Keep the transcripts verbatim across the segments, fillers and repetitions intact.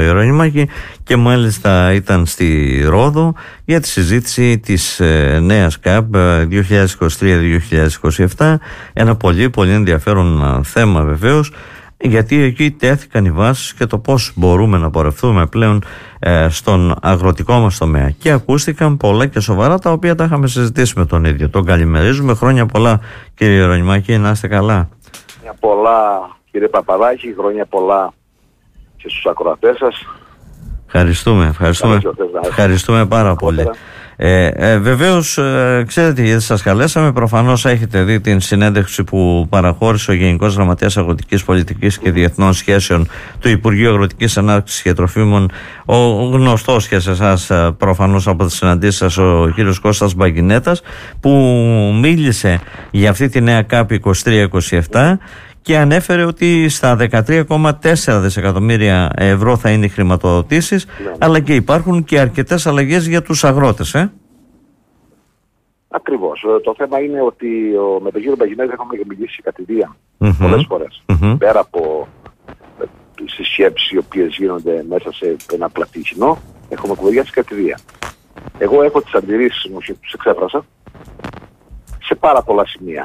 Ιερονιμάκη και μάλιστα ήταν στη Ρόδο για τη συζήτηση της ε, νέας ΚΑΠ δύο χιλιάδες είκοσι τρία δύο χιλιάδες είκοσι επτά, ένα πολύ πολύ ενδιαφέρον θέμα βεβαίως, γιατί εκεί τέθηκαν οι βάσεις και το πώς μπορούμε να πορευτούμε πλέον ε, στον αγροτικό μας τομέα, και ακούστηκαν πολλά και σοβαρά, τα οποία τα είχαμε συζητήσει με τον ίδιο. Τον καλημερίζουμε. Χρόνια πολλά, κύριε Ιερονιμάκη, να είστε καλά. Χρόνια πολλά, κύριε Παπαδάκη, χρόνια πολλά και στους ακροατές σας. Ευχαριστούμε, ευχαριστούμε, ευχαριστούμε πάρα πολύ. Ε, ε, βεβαίως, ε, ξέρετε γιατί σας καλέσαμε. Προφανώς έχετε δει την συνέντευξη που παραχώρησε ο Γενικός Γραμματέας Αγροτικής Πολιτικής και Διεθνών Σχέσεων του Υπουργείου Αγροτικής Ανάπτυξης και Τροφίμων, ο γνωστός και σε εσάς προφανώς από τις συναντήσεις σας, ο κύριος Κώστας Μπαγκινέτας, που μίλησε για αυτή τη νέα ΚΑΠ είκοσι τρία είκοσι επτά και ανέφερε ότι στα δεκατρία κόμμα τέσσερα δισεκατομμύρια ευρώ θα είναι οι χρηματοδοτήσεις, ναι, αλλά και υπάρχουν και αρκετές αλλαγές για τους αγρότες. Ε? Ακριβώς. Το θέμα είναι ότι ο, με τον κύριο Μπαγινέτα έχουμε μιλήσει κατηδίαν mm-hmm. πολλές φορές. Mm-hmm. Πέρα από τις σκέψεις οι οποίες γίνονται μέσα σε ένα πλατή κοινό, έχουμε κουβεντιάσει κατηδίαν. Εγώ έχω τις αντιρρήσεις μου και τους εξέφρασα σε πάρα πολλά σημεία.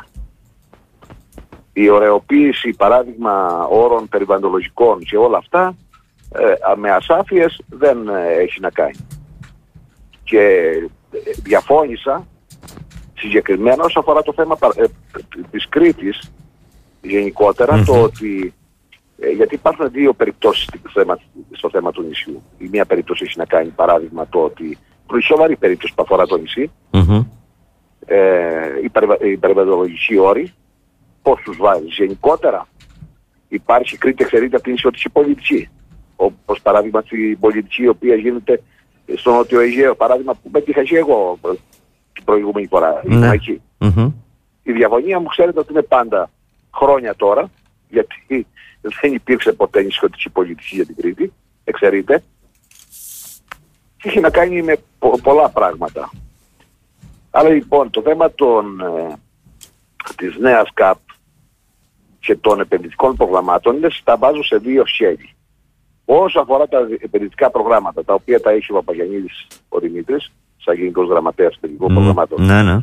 Η ωραιοποίηση, παράδειγμα, όρων περιβαλλοντολογικών και όλα αυτά, ε, με ασάφειες δεν ε, έχει να κάνει. Και ε, διαφώνησα συγκεκριμένα όσον αφορά το θέμα ε, της Κρήτης γενικότερα, mm-hmm. το ότι, ε, γιατί υπάρχουν δύο περιπτώσεις στο θέμα, στο θέμα του νησιού. Η μία περίπτωση έχει να κάνει, παράδειγμα, το ότι είναι σοβαρή περίπτωση που αφορά το νησί, mm-hmm. ε, η, περιβα, η περιβαλλοντολογική όρη. Πώς τους βάζεις γενικότερα? Υπάρχει Κρήτη εξαιρείται από την νησιωτική πολιτική. Όπως παράδειγμα στην πολιτική η οποία γίνεται στο Νότιο Αιγαίο, παράδειγμα που πέτυχα και εγώ την προηγούμενη φορά. Ναι. Εκεί. Mm-hmm. Η διαφωνία μου, ξέρετε ότι είναι πάντα χρόνια τώρα, γιατί δεν υπήρξε ποτέ νησιωτική πολιτική για την Κρήτη, εξαιρείται. Και έχει να κάνει με πο- πολλά πράγματα. Αλλά λοιπόν το θέμα των, ε, της νέας ΚΑΠ και των επενδυτικών προγραμμάτων είναι, τα βάζω σε δύο σχέδια. Όσο αφορά τα επενδυτικά προγράμματα, τα οποία τα έχει ο Παπαγιαννίδης ο Δημήτρης, σαν Γενικός Γραμματέας επενδυτικών mm, προγραμμάτων, ναι, ναι.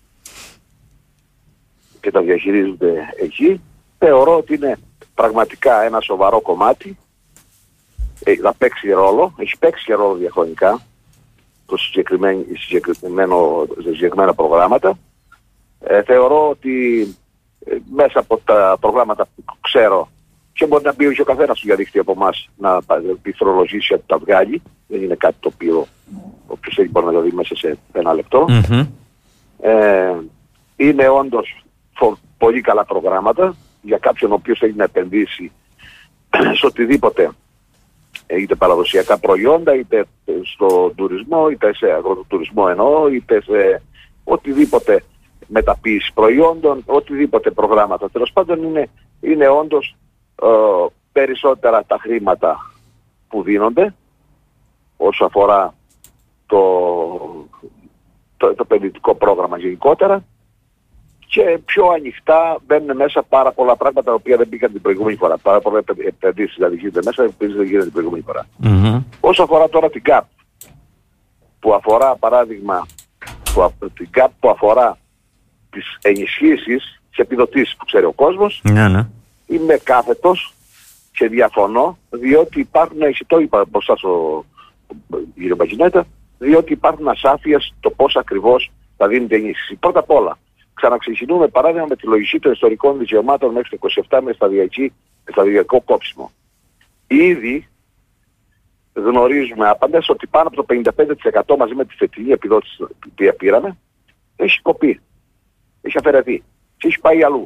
και τα διαχειρίζονται εκεί, θεωρώ ότι είναι πραγματικά ένα σοβαρό κομμάτι, ε, θα παίξει ρόλο, έχει παίξει και ρόλο διαχρονικά το συγκεκριμένο, συγκεκριμένο, συγκεκριμένα προγράμματα. Ε, θεωρώ ότι ε, μέσα από τα προγράμματα που ξέρω, και μπορεί να μπει και ο καθένας του διαδίκτυο από εμάς να πληθρολογήσει, να τα βγάλει, δεν είναι κάτι το οποίο όποιος έχει μπορεί να το δει μέσα σε ένα λεπτό. Mm-hmm. Ε, είναι όντως φο, πολύ καλά προγράμματα για κάποιον ο οποίος θέλει να επενδύσει σε οτιδήποτε, είτε παραδοσιακά προϊόντα, είτε στον τουρισμό, είτε σε αγροτοτουρισμό εννοώ, είτε σε οτιδήποτε μεταποίηση προϊόντων, οτιδήποτε προγράμματα. Τέλος πάντων είναι, είναι όντως ε, περισσότερα τα χρήματα που δίνονται όσο αφορά το, το, το επενδυτικό πρόγραμμα γενικότερα, και πιο ανοιχτά μπαίνουν μέσα πάρα πολλά πράγματα τα οποία δεν μπήκαν την προηγούμενη φορά. Πάρα πολλά επενδύσεις δηλαδή γίνονται μέσα, επειδή δεν γίνονται την προηγούμενη φορά. Mm-hmm. Όσο αφορά τώρα την ΚΑΠ, που αφορά παράδειγμα, που, την ΚΑΠ που αφορά τις ενισχύσεις και επιδοτήσεις που ξέρει ο κόσμος, ναι, ναι. είμαι κάθετος και διαφωνώ, διότι υπάρχουν, το είπα μπροστά στο κύριο Μπαγινέτα, διότι υπάρχουν ασάφειες το πώς ακριβώς θα δίνεται ενίσχυση. Πρώτα απ' όλα, ξαναξεκινούμε παράδειγμα με τη λογική των ιστορικών δικαιωμάτων μέχρι το είκοσι επτά με σταδιακή, σταδιακό κόψιμο. Ήδη γνωρίζουμε άπαντες ότι πάνω από το πενήντα πέντε τοις εκατό μαζί με τη φετινή επιδότηση που πήραμε έχει κοπεί, έχει αφαιρεθεί και έχει πάει αλλού.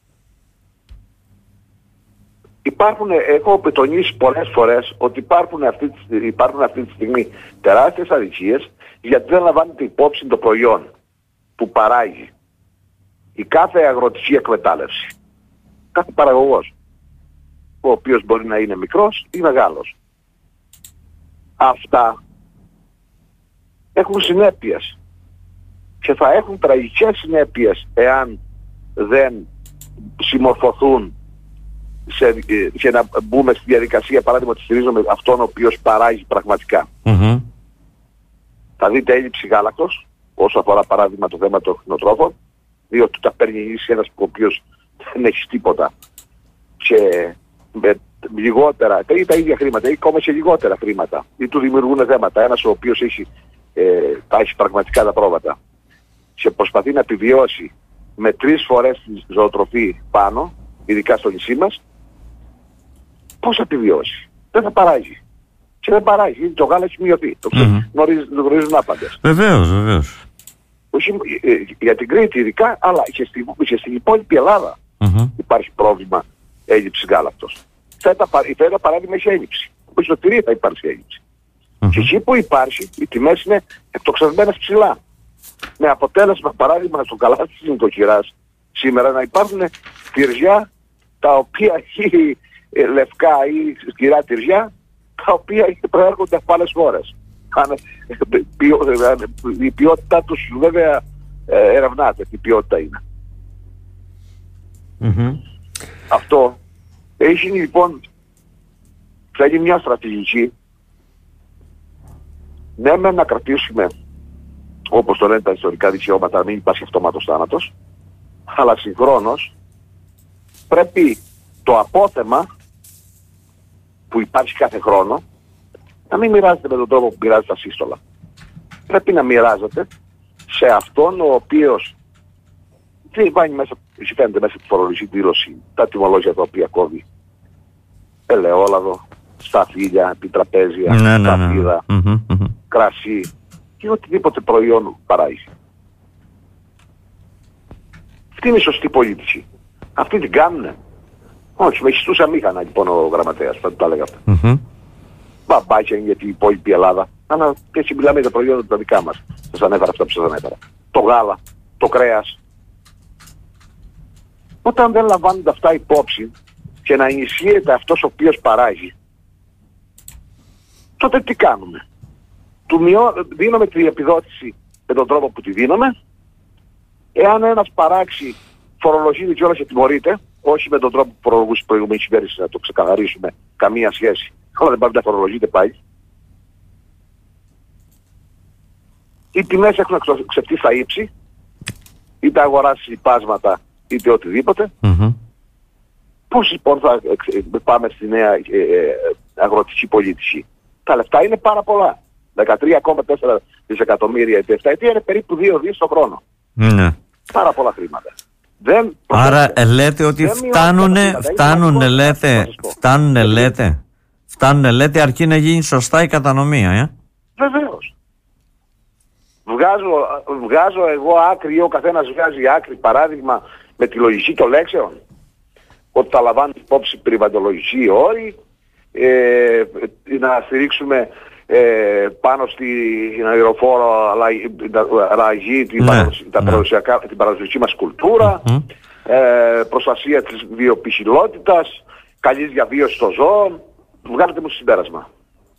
Υπάρχουν, έχω τονίσει πολλές φορές ότι υπάρχουν αυτή, υπάρχουν αυτή τη στιγμή τεράστιες αδικίες, γιατί δεν λαμβάνεται υπόψη το προϊόν που παράγει η κάθε αγροτική εκμετάλλευση, κάθε παραγωγός, ο οποίος μπορεί να είναι μικρός ή μεγάλος. Αυτά έχουν συνέπειες και θα έχουν τραγικές συνέπειες εάν δεν συμμορφωθούν σε, σε να μπούμε στη διαδικασία, παράδειγμα, ότι στηρίζουμε αυτόν ο οποίος παράγει πραγματικά. Mm-hmm. Θα δείτε έλλειψη γάλακτος, όσο αφορά παράδειγμα το θέμα των κτηνοτρόφων, διότι τα παίρνει ίση ένας ο οποίος δεν έχει τίποτα και με λιγότερα, ή τα ίδια χρήματα, ή ακόμα και λιγότερα χρήματα, ή του δημιουργούν θέματα. Ένας ο οποίος έχει, ε, τα έχει πραγματικά τα πρόβατα και προσπαθεί να επιβιώσει με τρεις φορές τη ζωοτροφή πάνω, ειδικά στο νησί μας, πώς θα επιβιώσει? Δεν θα παράγει. Και δεν παράγει, το γάλα έχει μειωθεί. Το mm-hmm. γνωρίζουν άπαντες. Βεβαίως, βεβαίως. Όχι ε, για την Κρήτη ειδικά, αλλά και στην, και στην υπόλοιπη Ελλάδα mm-hmm. υπάρχει πρόβλημα έλλειψης γάλακτος. Η φέτα παράδειγμα έχει έλλειψη. Όπως στο τυρί θα υπάρξει έλλειψη. Mm-hmm. Και εκεί που υπάρχει, οι τιμές είναι εκτοξευμένες ψηλά. Με αποτέλεσμα, παράδειγμα, στο καλάθι της νοικοκυράς σήμερα να υπάρχουν τυριά τα οποία έχει ε, λευκά ή σκυρά τυριά, τα οποία προέρχονται από άλλες χώρες. Η ποιότητά τους βέβαια ε, ερευνάται, τι ποιότητα είναι. Mm-hmm. Αυτό έχει λοιπόν, θέλει μια στρατηγική, ναι μεν να κρατήσουμε, όπως το λένε τα ιστορικά δικαιώματα, να μην υπάρχει αυτόματος θάνατος, αλλά συγχρόνως πρέπει το απόθεμα που υπάρχει κάθε χρόνο να μην μοιράζεται με τον τρόπο που μοιράζει τα σύστολα. Πρέπει να μοιράζεται σε αυτόν ο οποίος τι βάνει μέσα, φαίνεται μέσα από τη φορολογική δήλωση, τα τιμολόγια τα οποία κόβει ελαιόλαδο, σταφύλια, επιτραπέζια, ναι, ναι, σταφύδα, ναι. Mm-hmm, mm-hmm. κρασί και οτιδήποτε προϊόν παράγει. Αυτή είναι η σωστή πολίτηση. Αυτή την κάνουνε. Όχι, με χιστούσα μήχανα λοιπόν ο γραμματέας, θα το έλεγα αυτά. Mm-hmm. Μπαμπάκια είναι για την υπόλοιπη Ελλάδα, αλλά και έτσι μιλάμε για προϊόντα τα δικά μας. Σας ανέφερα αυτά που σας ανέφερα. Το γάλα, το κρέας. Όταν δεν λαμβάνονται αυτά υπόψη και να ενισχύεται αυτός ο οποίος παράγει, τότε τι κάνουμε? Του μειώ, δίνουμε την επιδότηση με τον τρόπο που τη δίνουμε. Εάν ένας παράξει, φορολογείται κιόλας και τιμωρείται, όχι με τον τρόπο που φορολογούσε η προηγούμενη κυβέρνηση, να το ξεκαθαρίσουμε, καμία σχέση. Αλλά δεν πάει να φορολογείται πάλι. Οι τιμές έχουν εξεπτεί στα ύψη, είτε αγοράσει λιπάσματα, είτε οτιδήποτε. Mm-hmm. Πώς λοιπόν θα πάμε στη νέα ε, ε, αγροτική πολιτική? Τα λεφτά είναι πάρα πολλά. δεκατρία κόμμα τέσσερα δισεκατομμύρια η επταετία είναι περίπου δύο δις το χρόνο. Mm-hmm. Πάρα πολλά χρήματα. Δεν, άρα ε, λέτε ότι φτάνουνε, φτάνουνε, λέτε, φτάνουνε, λέτε, φτάνουνε, λέτε, αρκεί να γίνει σωστά η κατανομία, ε? Βεβαίως. Βγάζω, βγάζω εγώ άκρη ή ο καθένας βγάζει άκρη, παράδειγμα, με τη λογική των λέξεων. Ότι θα λαμβάνουν υπόψη περιβαλλοντολογικοί όροι, ε, να στηρίξουμε ε, πάνω στην αεροφόρο αλλαγή την, ναι, ναι. την παραδοσιακή μας κουλτούρα, mm-hmm. ε, προστασία της βιοποικιλότητας, καλή διαβίωση των ζώων. Βγάλετε μου συμπέρασμα.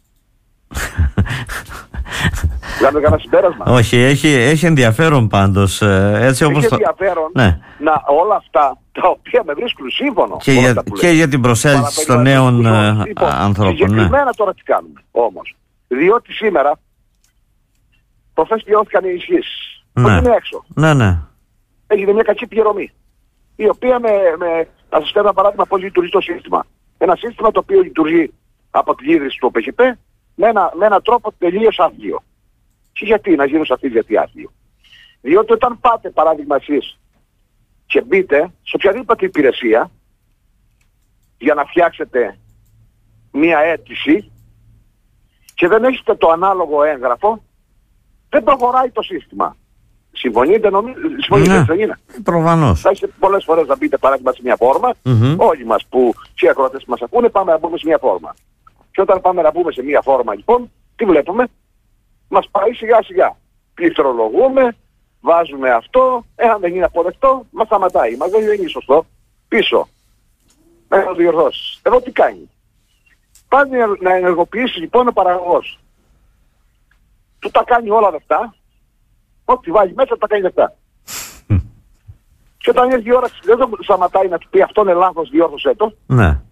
Βγάλετε κανένα συμπέρασμα? Όχι, έχει, έχει ενδιαφέρον πάντως. Έτσι όπως έχει ενδιαφέρον το... ναι. να όλα αυτά τα οποία με βρίσκουν σύμφωνο. Και, για, και για την προσέλκυση των νέων λοιπόν, ανθρώπων. Συγκεκριμένα ναι. τώρα τι κάνουμε όμως? Διότι σήμερα προχθές πληρώθηκαν οι ισχύσεις. Ναι. Ότι είναι έξω. Ναι, ναι. Έγινε μια κακή πληρωμή. Η οποία με, με να σας φέρω ένα παράδειγμα πώς λειτουργεί το σύστημα. Ένα σύστημα το οποίο λειτουργεί από τη ίδρυση του Ο Π Χ Π με, ένα, με έναν τρόπο τελείως άδειο. Και γιατί να γίνουν σε αυτή γιατί άδειο? Διότι όταν πάτε παράδειγμα εσείς και μπείτε σε οποιαδήποτε υπηρεσία για να φτιάξετε μία αίτηση και δεν έχετε το ανάλογο έγγραφο, δεν προχωράει το σύστημα. Συμφωνείτε, νομίζω, συμφωνείτε, ναι, δεν είναι? Προφανώς. Θα έχετε πολλές φορές να μπείτε παράδειγμα σε μια φόρμα, mm-hmm. όλοι μας που και οι ακροατές που μας ακούνε πάμε να μπούμε σε μια φόρμα. Και όταν πάμε να μπούμε σε μια φόρμα λοιπόν, τι βλέπουμε? Μας πάει σιγά σιγά. Πληκτρολογούμε, βάζουμε αυτό, εάν δεν είναι αποδεκτό, μας σταματάει. Μας δεν είναι σωστό. Πίσω. Να το διορθώσεις. Εδώ τι κάνει? Πάνε να ενεργοποιήσει λοιπόν ο παραγωγός. Του τα κάνει όλα δευτά. Ό,τι βάλει μέσα τα κάνει δευτά. Και όταν έρθει η ώρα δεν το σταματάει να του πει αυτό είναι λάθος, διόρθωσέ το. Ναι.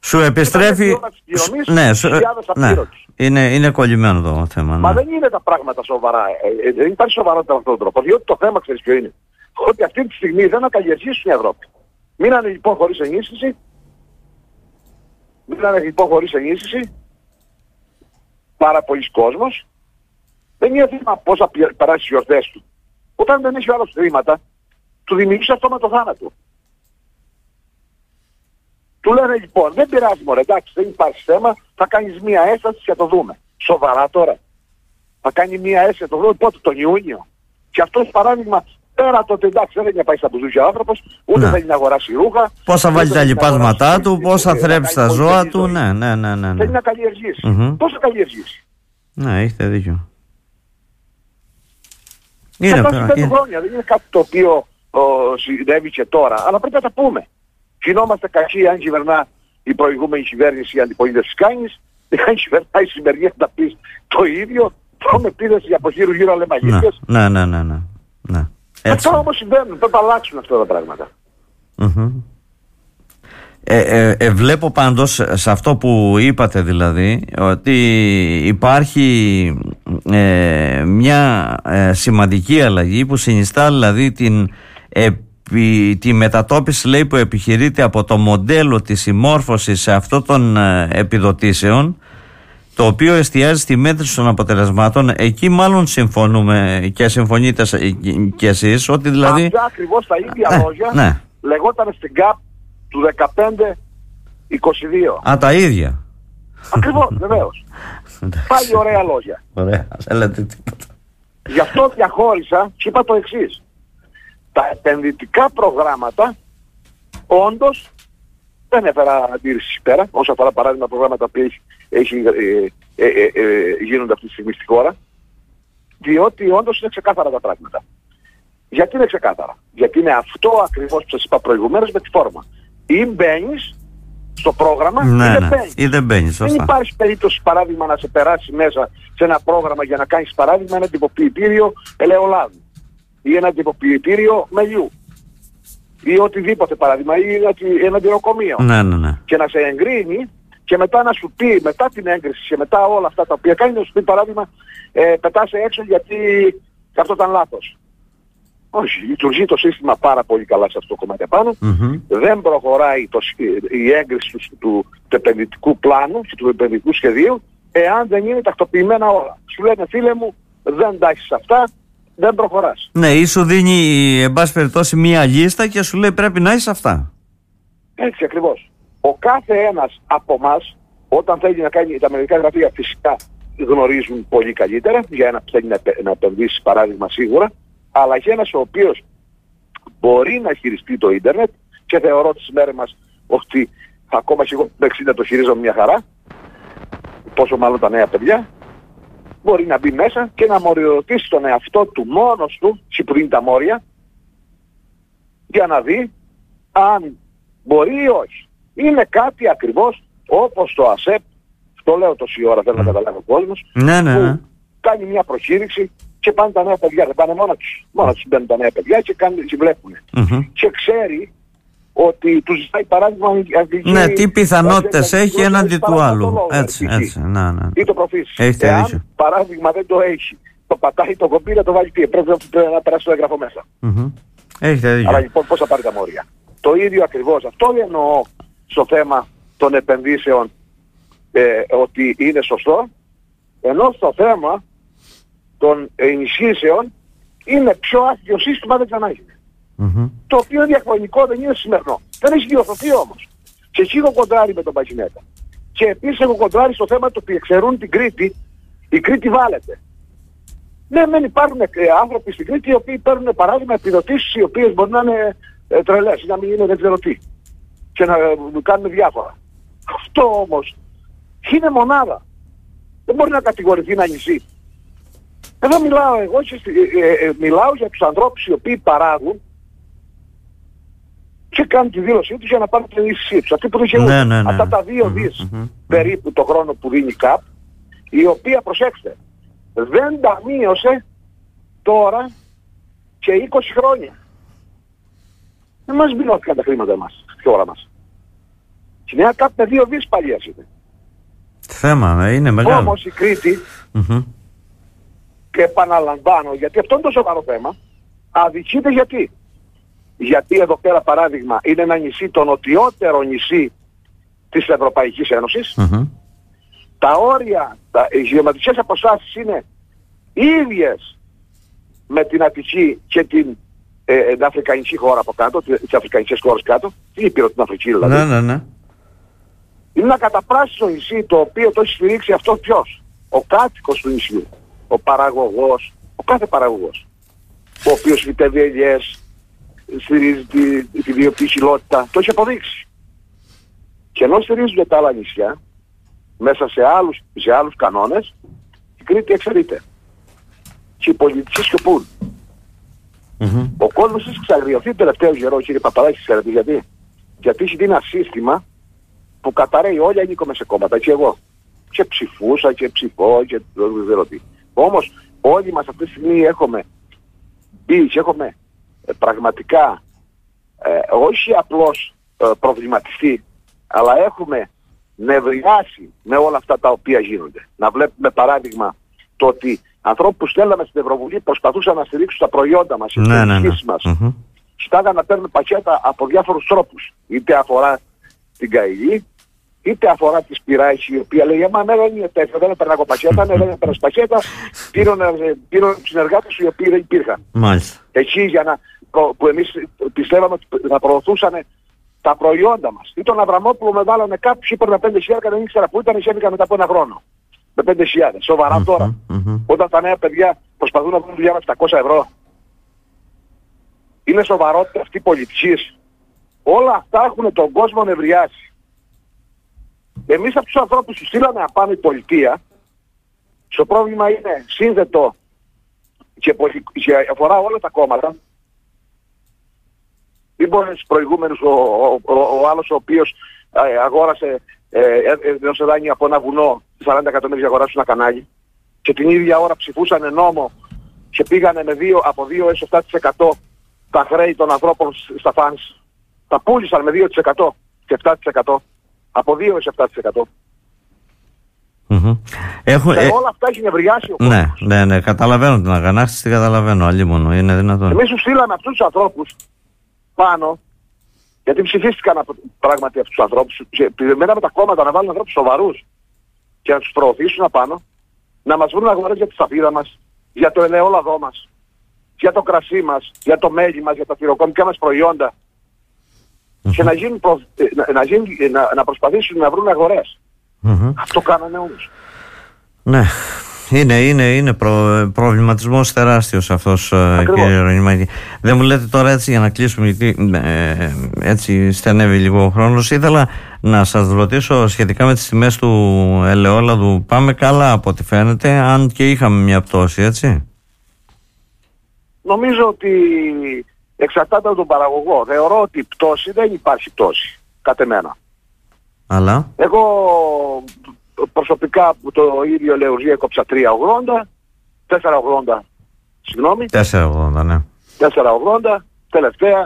Σου επιστρέφει. Ναι, σου... ναι. Είναι, είναι κολλημένο το θέμα. Ναι. Μα δεν είναι τα πράγματα σοβαρά. Ε, ε, δεν υπάρχει σοβαρότητα με αυτόν τον τρόπο. Διότι το θέμα, ξέρεις ποιο είναι. Ότι αυτή τη στιγμή δεν ακαλλιεργήσουν η Ευρώπη. Μείνανε λοιπόν χωρίς ενίσχυση. Μείνανε λοιπόν χωρίς ενίσχυση. Πάρα πολλοί κόσμος. Δεν είναι θέμα πώς θα περάσει τις γιορτές του. Όταν δεν έχει άλλα χρήματα, του δημιουργήσει αυτό με το θάνατο. Του λένε λοιπόν, δεν πειράζει μωρέ, εντάξει, δεν υπάρχει θέμα, θα κάνεις μία έσταση και θα το δούμε. Σοβαρά τώρα. Θα κάνει μία έσταση και θα το δούμε πότε, τον Ιούνιο. Και αυτός παράδειγμα, πέρα το ότι εντάξει δεν θέλει να πάει στα μπουζούκια ο άνθρωπος, ούτε θέλει να αγοράσει ρούχα. Πώς θα βάλει τα λοιπάσματά του, πώς θα θρέψει τα ζώα του, ναι, ναι, ναι, ναι. Θέλει να καλλιεργήσει. Mm-hmm. Πώς θα καλλιεργήσει. Ναι, έχετε δίκιο. Είναι πέρα. Χρόνια, δεν είναι κάτι το οποίο ο, συνέβη και τώρα, αλλά πρέπει να τα πούμε. Γινόμαστε κακοί αν κυβερνά η προηγούμενη κυβέρνηση, η αντιπολίτευση κάνεις, αν κυβερνάει η σημερινή θα τα πεις το ίδιο, τρώμε πίδες για από γύρω γύρω αλεμαγίδες. Ναι, ναι, ναι, ναι, ναι. Αυτά όμως συμβαίνουν, πρέπει να αλλάξουν αυτά τα πράγματα. Mm-hmm. Ε, ε, ε, βλέπω πάντως σε αυτό που είπατε δηλαδή ότι υπάρχει ε, μια ε, σημαντική αλλαγή που συνιστά δηλαδή την ε, τη μετατόπιση λέει που επιχειρείται από το μοντέλο της συμμόρφωσης σε αυτό των ε, επιδοτήσεων, το οποίο εστιάζει στη μέτρηση των αποτελεσμάτων. Εκεί μάλλον συμφωνούμε και συμφωνείτε και εσείς ότι δηλαδή αυτά ακριβώς τα ίδια ε, λόγια ναι. λεγόταν στην ΚΑΠ του δεκαπέντε είκοσι δύο. Α, τα ίδια. Ακριβώς, βεβαίως. Πάλι ωραία λόγια. Ωραία, δεν λέτε τίποτα. Γι' αυτό διαχώρισα και είπα το εξής. Τα επενδυτικά προγράμματα όντως δεν έφερα αντίρρηση πέρα, όσο αφορά παράδειγμα προγράμματα που έχει, έχει, ε, ε, ε, ε, γίνονται αυτή τη στιγμή στη χώρα, διότι όντως είναι ξεκάθαρα τα πράγματα. Γιατί είναι ξεκάθαρα? Γιατί είναι αυτό ακριβώς που σας είπα προηγουμένως με τη φόρμα. Ή μπαίνεις στο πρόγραμμα ναι, ή δεν ναι. μπαίνεις. Ή δεν μπαίνεις, δεν υπάρχει περίπτωση παράδειγμα να σε περάσει μέσα σε ένα πρόγραμμα για να κάνεις παράδειγμα ένα τυποποιητήριο ελαιολάδου ή ένα τυποποιητήριο μελιού ή οτιδήποτε παράδειγμα ή ένα τυροκομείο. Ναι, ναι, ναι. Και να σε εγκρίνει και μετά να σου πει μετά την έγκριση και μετά όλα αυτά τα οποία κάνει να σου πει παράδειγμα ε, πετάσαι έξω γιατί αυτό ήταν λάθος. Όχι, λειτουργεί το σύστημα πάρα πολύ καλά σε αυτό το κομμάτι επάνω. Mm-hmm. Δεν προχωράει το, η έγκριση του, του, του επενδυτικού πλάνου και του επενδυτικού σχεδίου εάν δεν είναι τακτοποιημένα όλα. Σου λένε φίλε μου δεν τα έχεις αυτά, δεν προχωράς. Ναι, ή σου δίνει εν πάση περιπτώσει μία λίστα και σου λέει πρέπει να έχεις αυτά. Έτσι ακριβώς. Ο κάθε ένας από εμάς όταν θέλει να κάνει τα μερικά γραφεία φυσικά γνωρίζουν πολύ καλύτερα για ένα που θέλει να, να επενδύσει παράδειγμα σίγουρα, αλλά και ένας ο οποίος μπορεί να χειριστεί το ίντερνετ και θεωρώ τις μέρες μας ότι ακόμα και εγώ το εξήντα το χειρίζομαι μια χαρά, πόσο μάλλον τα νέα παιδιά, μπορεί να μπει μέσα και να μοριοδοτήσει τον εαυτό του μόνος του, που είναι τα μόρια, για να δει αν μπορεί ή όχι. Είναι κάτι ακριβώς όπως το ΑΣΕΠ, το λέω τόση ώρα, θέλω να καταλάβει ο κόσμος, ναι, ναι, ναι. που κάνει μια προκήρυξη και πάνε τα νέα παιδιά, δεν πάνε μόνα τους. Μόνα τους μπαίνουν τα νέα παιδιά και, κάνουν, και βλέπουν. Mm-hmm. Και ξέρει ότι τους ζητάει παράδειγμα αγγλική... Ναι, τι πιθανότητες έχει έναντι του άλλου. Έτσι, έτσι, να, ναι. Ή το προφήσει. Εάν παράδειγμα δεν το έχει, το πατάει το κομπί να το βάλει τι, πρέπει να περάσει το έγγραφο μέσα. Mm-hmm. Έχετε δίκιο. Αλλά λοιπόν πώς θα πάρει τα μόρια. Το ίδιο ακριβώς. Αυτό εννοώ στο θέμα των επενδύσεων ε, ότι είναι σωστό, ενώ στο θέμα των ενισχύσεων είναι πιο άθλιο σύστημα δεν ξανάγινε. Mm-hmm. Το οποίο είναι διαχρονικό, δεν είναι σημερινό. Δεν έχει διορθωθεί όμως. Και εκεί έχω κοντράρει με τον Παγινέτα. Και επίσης έχω κοντράρει στο θέμα το ότι εξαιρούν την Κρήτη, η Κρήτη βάλεται. Ναι, δεν υπάρχουν ε, άνθρωποι στην Κρήτη οι οποίοι παίρνουν παράδειγμα επιδοτήσεις οι οποίες μπορεί να είναι ε, τρελές, να μην είναι δεν ξέρω τι. Και να ε, κάνουν διάφορα. Αυτό όμως είναι μονάδα. Δεν μπορεί να κατηγορηθεί ένα νησί. Εδώ μιλάω εγώ και ε, ε, μιλάω για τους ανθρώπους οι οποίοι παράγουν και κάνουν τη δήλωσή τους για να πάρουν την ενίσχυσή τους. Αυτοί που δικαιούνται. Ναι, ναι, ναι. Αυτά τα δύο mm-hmm, δις mm-hmm. περίπου το χρόνο που δίνει η ΚΑΠ, η οποία, προσέξτε, δεν τα μείωσε τώρα και είκοσι χρόνια. Δεν μας μειώθηκαν τα χρήματα μας, στη χώρα μας. Στη Νέα Κάπη με δύο δις παλιές είναι. Θέμα, είναι μεγάλο. Όμως η Κρήτη, mm-hmm. και επαναλαμβάνω, γιατί αυτό είναι το σοβαρό θέμα, αδικείται γιατί. Γιατί εδώ πέρα παράδειγμα είναι ένα νησί, το νοτιότερο νησί της Ευρωπαϊκής Ένωσης. Mm-hmm. Τα όρια, τα, οι γεωμετρικές αποστάσεις είναι ίδιες με την Αττική και την, ε, την Αφρικανική χώρα από κάτω, τις Αφρικανικές χώρες κάτω, τι ήπειρο την Αφρική δηλαδή. Ναι, ναι, ναι. Είναι ένα καταπράσινο νησί το οποίο το έχει στηρίξει αυτό ποιος? Ο κάτοικος του νησιού, ο παραγωγός, ο κάθε παραγωγός, ο οποίος φυτεύει ελιές, στηρίζει τη, τη βιοποικιλότητα, το έχει αποδείξει. Και ενώ στηρίζονται τα άλλα νησιά, μέσα σε άλλους, σε άλλους κανόνες, η Κρήτη εξαιρείται. Και οι πολιτικοί σκοπούν. Mm-hmm. Ο κόσμος έχει εξαγριωθεί το τελευταίο καιρό, κύριε Παπαδάκη, ξέρετε γιατί? Γιατί έχει δει ένα σύστημα που καταραίει όλοι ανήκουμε σε κόμματα, και εγώ. Και ψηφούσα και ψηφώ και δεν ξέρω τι. Όμως όλοι μας αυτή τη στιγμή έχουμε μπει και έχουμε ε, πραγματικά ε, όχι απλώς ε, προβληματιστεί, αλλά έχουμε νευριάσει με όλα αυτά τα οποία γίνονται. Να βλέπουμε παράδειγμα το ότι ανθρώπους που στέλναμε στην Ευρωβουλή προσπαθούσαν να στηρίξουν τα προϊόντα μας, τις ναι, ναι, ναι. μας. Mm-hmm. Κοιτάγαν να παίρνουν πακέτα από διάφορους τρόπους. Είτε αφορά την Καηλή, είτε αφορά τη Σπυράκη, η οποία λέει «Εμά ναι, δεν είναι τέτοιο, δεν έπαιρνα εγώ πακέτα, ναι, δεν έπαιρνα πακέτα, πήραν τους συνεργάτες οι οποίοι δεν υπήρχαν». Μάλιστα. Εκεί για να, που εμείς πιστεύαμε ότι θα προωθούσαν τα προϊόντα μας. Ή τον Αβραμόπουλο με βάλανε κάποιους, είπαν πέντε χιλιάδες, δεν ήξερα που ήταν, εισέβηκαν μετά από ένα χρόνο. Με πέντε χιλιάδες. Σοβαρά mm-hmm, τώρα. Mm-hmm. Όταν τα νέα παιδιά προσπαθούν να βρουν δουλειά με επτακόσια ευρώ. Είναι σοβαρότητα αυτή η πολιτική. Όλα αυτά έχουν τον κόσμο νευριάσει. Εμείς από τους ανθρώπους που στείλαμε απάνω η πολιτεία, το πρόβλημα είναι σύνδετο και, πολι... και αφορά όλα τα κόμματα. Ή μπορεί στους προηγούμενους ο, ο, ο, ο άλλος ο οποίος ε, αγόρασε έδωσε ε, δάνειο από ένα βουνό σαράντα εκατομμύρια αγοράσουν ένα κανάλι και την ίδια ώρα ψηφούσαν νόμο και πήγανε με δύο, από δύο έως επτά τοις εκατό τα χρέη των ανθρώπων στα φανς. Τα πούλησαν με δύο τοις εκατό και επτά τοις εκατό. Από δύο έως επτά τοις εκατό. Mm-hmm. Έχω, και ε... όλα αυτά έχει νευριάσει ο ναι, κόσμος. Ναι, ναι, καταλαβαίνω την αγανάκτηση, την καταλαβαίνω, αλλήμωνο, είναι δυνατόν. Εμείς τους στείλαμε αυτούς τους ανθρώπους πάνω, γιατί ψηφίστηκαν από, πράγματι αυτούς τους ανθρώπους, περιμέναμε τα κόμματα να βάλουν ανθρώπους σοβαρούς και να τους προωθήσουν απάνω, να μας βρουν αγορές για τη σταφίδα μας, για το ελαιόλαδό μας, για το κρασί μας, για το μέλι μας, για τα θηροκομικά μας προϊόντα mm-hmm. και να, γίνουν προ... να, να, γίνουν, να, να προσπαθήσουν να βρουν αγορές. Mm-hmm. Αυτό κάνανε όμως. Ναι. Είναι, είναι, είναι προ, προβληματισμός τεράστιος αυτός, κύριε Ρωνιμάκη. Δεν μου λέτε τώρα έτσι για να κλείσουμε, γιατί ε, έτσι στενεύει λίγο ο χρόνος. Ήθελα να σας ρωτήσω σχετικά με τις τιμές του ελαιόλαδου. Πάμε καλά από ό,τι φαίνεται, αν και είχαμε μια πτώση, έτσι. Νομίζω ότι εξαρτάται από τον παραγωγό. Θεωρώ ότι πτώση δεν υπάρχει πτώση, κατ' εμένα. Αλλά... Εγώ... προσωπικά που το ίδιο Λεωργία έκοψα τρία ογδόντα, τέσσερα ογδόντα, συγγνώμη. τέσσερα ογδόντα, ναι. τέσσερα ογδόντα, τελευταία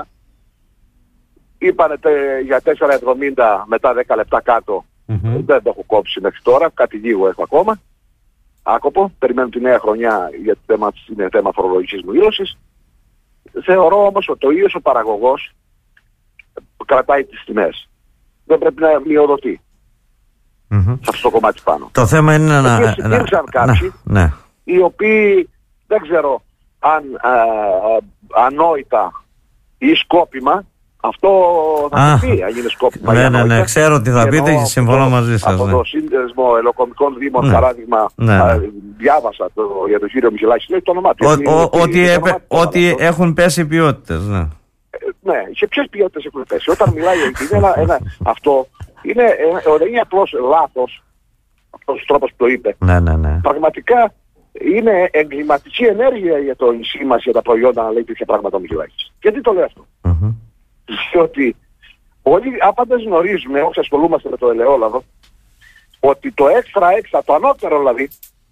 είπανε τε, για τέσσερα εβδομήντα μετά δέκα λεπτά κάτω. Mm-hmm. Δεν το έχω κόψει μέχρι τώρα, κάτι λίγο έχω ακόμα. Άκοπο, περιμένω τη νέα χρονιά γιατί θέμα, είναι θέμα φορολογικής μου δήλωσης. Θεωρώ όμως ότι ο ίδιος ο παραγωγός κρατάει τις τιμές. Δεν πρέπει να μειοδοτεί. Mm-hmm. Σε αυτό το κομμάτι πάνω. Το θέμα είναι να... Επίσης υπήρξαν να... κάποιοι να... ναι. οι οποίοι δεν ξέρω αν α, α, ανόητα ή σκόπιμα, αυτό θα το πει αν είναι σκόπιμα. Ναι, ναι, ναι, ξέρω ότι θα πείτε και συμφωνώ μαζί σας. Από ναι. το Σύνδεσμο Ελοκομικών Δήμων, ναι. παράδειγμα, ναι, ναι. Α, διάβασα το, για τον κύριο Μιχελάκη, λέει το όνομά του. Ότι έχουν πέσει ποιότητες, ναι. Ε, ναι, σε ποιες ποιότητες έχουν πέσει. Όταν μιλάει είναι ένα, ένα, αυτό, είναι, ε, είναι απλώς λάθος, αυτός ο τρόπος που το είπε. Ναι, ναι, ναι. Πραγματικά είναι εγκληματική ενέργεια για το νησί μας, για τα προϊόντα, να λέει τέτοια πράγματα ο Μιχελάκης. Γιατί το λέω αυτό? Mm-hmm. Διότι όλοι άπαντες γνωρίζουμε, όσοι ασχολούμαστε με το ελαιόλαδο, ότι το έξτρα έξτρα, το ανώτερο δηλαδή,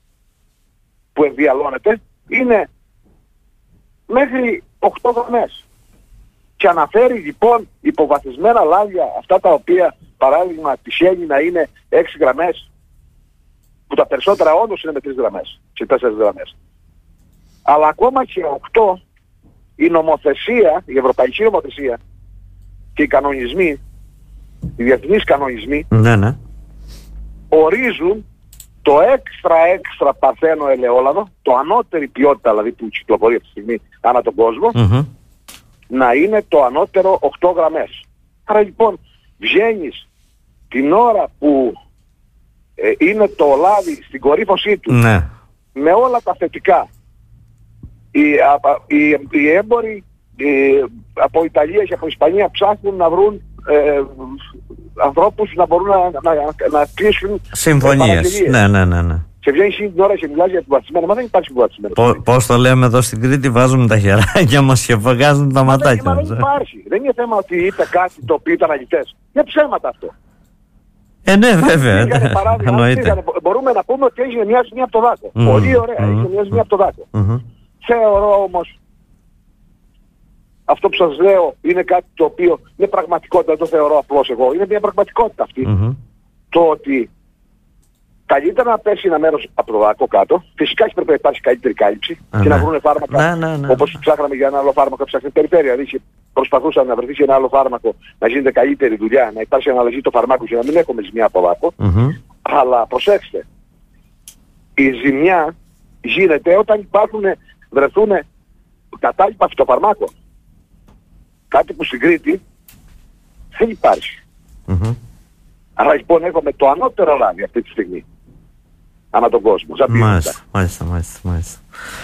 που ενδιαλώνεται, είναι μέχρι οκτώ γραμμές. Και αναφέρει λοιπόν υποβαθμισμένα λάδια, αυτά τα οποία παράδειγμα τυχαίνει να είναι έξι γραμμές, που τα περισσότερα όντως είναι με τρεις γραμμές και τέσσερις γραμμές. Αλλά ακόμα και οκτώ, η νομοθεσία, η ευρωπαϊκή νομοθεσία και οι κανονισμοί, οι διεθνείς κανονισμοί, ναι, ναι, ορίζουν το έξτρα έξτρα παρθένο ελαιόλαδο, το ανώτερη ποιότητα δηλαδή που κυκλοφορεί αυτή τη στιγμή ανά τον κόσμο, mm-hmm. να είναι το ανώτερο οκτώ γραμμές. Άρα λοιπόν βγαίνεις την ώρα που ε, είναι το λάδι στην κορύφωσή του, ναι, με όλα τα θετικά. Οι, α, οι, οι έμποροι οι, από Ιταλία και από Ισπανία ψάχνουν να βρουν ε, ανθρώπους να μπορούν να, να, να, να κλείσουν συμφωνίες. Ε, ναι, ναι, ναι, ναι. Και βγαίνεις την ώρα και μιλάς για επιβατισμένο, μα δεν υπάρχει επιβατισμένο. Πώς το λέμε εδώ στην Κρήτη, βάζουμε τα χεράκια μας και βγάζουν τα ματάκια μας. μας. Δεν υπάρχει. Δεν είναι θέμα ότι είπε κάτι το οποίο ήταν αληθές. Είναι ψέματα αυτό. Ε, ναι, βέβαια. Εννοείται. Μπορούμε να πούμε ότι έγινε μια ζημιά από το δάκο. Mm. Πολύ ωραία, mm. έγινε μια ζημιά από το δάκο. Mm-hmm. Θεωρώ όμως, αυτό που σας λέω είναι κάτι το οποίο είναι πραγματικότητα, δεν το θεωρώ απλώς εγώ. Είναι μια πραγματικότητα αυτή. Mm-hmm. Το ότι καλύτερα να πέσει ένα μέρος από το δάκο κάτω, φυσικά και πρέπει να υπάρξει καλύτερη κάλυψη mm-hmm. και να βρουν φάρμακα, ναι, ναι, ναι. όπως ψάχναμε για ένα άλλο φάρμακο, ψάχναμε περιφέρεια. Δηλαδή προσπαθούσαμε να βρεθεί και ένα άλλο φάρμακο, να γίνεται καλύτερη δουλειά, να υπάρξει αναλλαγή το φαρμάκου και να μην έχουμε ζημιά από δάκο. Mm-hmm. Αλλά προσέξτε, η ζημιά γίνεται όταν υπάρχουν, βρεθούν κατάλοιπα φυτοφαρμάκων. Κάτι που στην Κρήτη δεν υπάρχει. Mm-hmm. Άρα λοιπόν έχουμε το ανώτερο λάδι αυτή τη στιγμή ανά τον κόσμο. Μάλιστα, μάλιστα, μάλιστα, μάλιστα.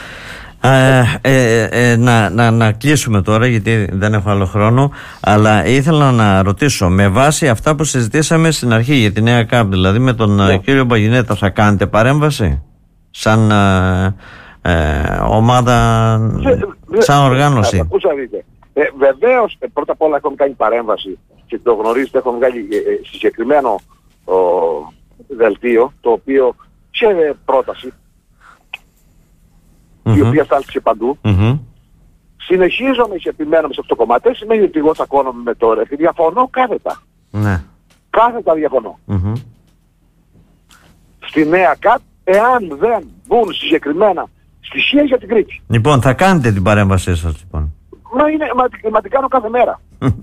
Ε, ε, ε, να, να, να κλείσουμε τώρα γιατί δεν έχω άλλο χρόνο, αλλά ήθελα να ρωτήσω με βάση αυτά που συζητήσαμε στην αρχή για τη νέα ΚΑΠ, δηλαδή με τον ναι. κύριο Μπαγινέτα, θα κάνετε παρέμβαση σαν ε, ε, ομάδα, δε, δε, σαν οργάνωση? Δε, ε, βεβαίως ε, πρώτα απ' όλα έχουμε κάνει παρέμβαση και το γνωρίζετε, έχουμε βγάλει ε, ε, συγκεκριμένο ο, δελτίο το οποίο σε ε, πρόταση Mm-hmm. η οποία στάλθηκε παντού. Mm-hmm. Συνεχίζομαι και επιμένουμε σε αυτό το κομμάτι. Δεν σημαίνει ότι εγώ τσακώνομαι με το ρεύμα. Διαφωνώ κάθετα. Ναι. Κάθετα διαφωνώ. Mm-hmm. Στη νέα ΚΑΤ, εάν δεν μπουν συγκεκριμένα στοιχεία για την Κρήτη. Λοιπόν, θα κάνετε την παρέμβασή σας λοιπόν? Μα, είναι, μα, μα την κάνω κάθε μέρα.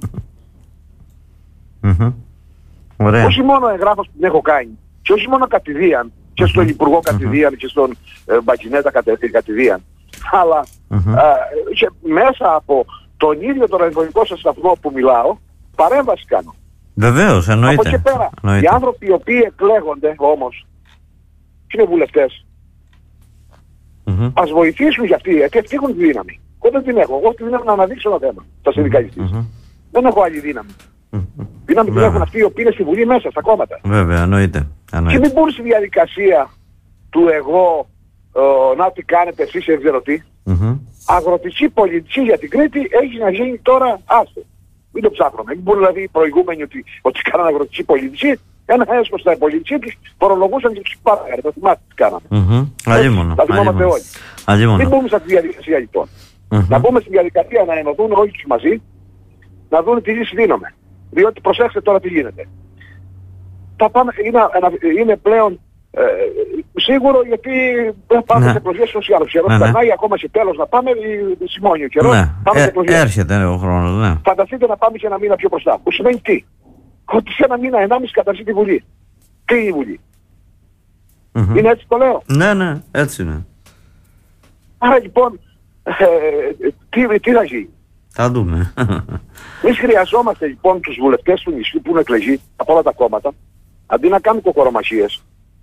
Mm-hmm. Ωραία. Όχι μόνο εγγράφος που την έχω κάνει και όχι μόνο κατηδίαν και στον mm-hmm. Υπουργό κατηδίαν mm-hmm. και στον ε, Μπακινέτα κατηδίαν, αλλά mm-hmm. ε, και μέσα από τον ίδιο τον ραδιοφωνικό σας σταθμό που μιλάω, παρέμβαση κάνω. Βεβαίως, εννοείται. Από εκεί πέρα, εννοείται. Οι άνθρωποι οι οποίοι εκλέγονται όμως και είναι βουλευτές, mm-hmm. ας βοηθήσουν για αυτοί, γιατί αυτοί έχουν τη δύναμη. Εγώ δεν την έχω. Εγώ τη δύναμη να αναδείξω ένα θέμα, τα συνδικαλιστής. Mm-hmm. Δεν έχω άλλη δύναμη. Mm-hmm. Δύναμη την έχουν αυτοί οι οποίοι είναι στη Βουλή μέσα, στα κόμματα. Βέβαια, εννοείται. Και μην μπουν στη διαδικασία του εγώ, ε, να τι κάνετε εσείς δεν ξέρω τι. Mm-hmm. Αγροτική πολιτική για την Κρήτη έχει να γίνει τώρα άστο. Μην το ψάχνουμε. Μην μπορούν δηλαδή οι προηγούμενοι ότι, ότι κάνανε αγροτική πολιτική, ένα έσχος στα πολιτική τους φορολογούσαν και τους πάραγανε. Το θυμάστε τι κάναμε. Mm-hmm. Αλλήμωνο. Τα θυμόμαστε όλοι. Αλλήμωνο. Μην μπούμε σε αυτή τη διαδικασία λοιπόν. Mm-hmm. Να μπούμε στη διαδικασία να ενωθούν όλοι τους μαζί, να δουν τι λύση δίνουμε. Διότι προσέξτε τώρα τι γίνεται. Τα πάμε, είναι, είναι πλέον ε, σίγουρο γιατί δεν πάμε ναι. σε εκλογές στους άλλους. Καιρός ναι, περνάει ναι. ακόμα και τέλος να πάμε, σημώνει ο καιρός. Ναι. Πάμε Ε, σε εκλογές. έρχεται ο χρόνος, ναι. Φανταστείτε να πάμε και ένα μήνα πιο μπροστά. Που σημαίνει τι? Ότι σε ένα μήνα, ενάμιση καταρχήν τη Βουλή. Τι είναι η Βουλή? Mm-hmm. Είναι έτσι το λέω? Ναι, ναι, έτσι είναι. Άρα λοιπόν, ε, τι, τι θα γίνει? Θα δούμε. Εμείς χρειαζόμαστε λοιπόν τους βουλευτές του νησιού που είναι εκλεγεί από όλα τα κόμματα, αντί να κάνουν κοκορομαχίες,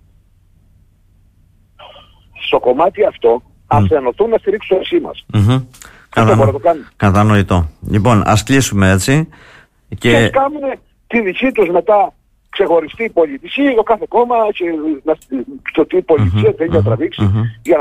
στο κομμάτι αυτό mm. ας ενωθούν να στηρίξουν εσύ μας. Mm-hmm. Κατανο... Κατανοητό. Λοιπόν, ας κλείσουμε έτσι. Και, και ας κάνουν τη δική τους μετά ξεχωριστή πολιτική, ο κάθε κόμμα και το τι πολιτική mm-hmm. θέλει να τραβήξει mm-hmm. για να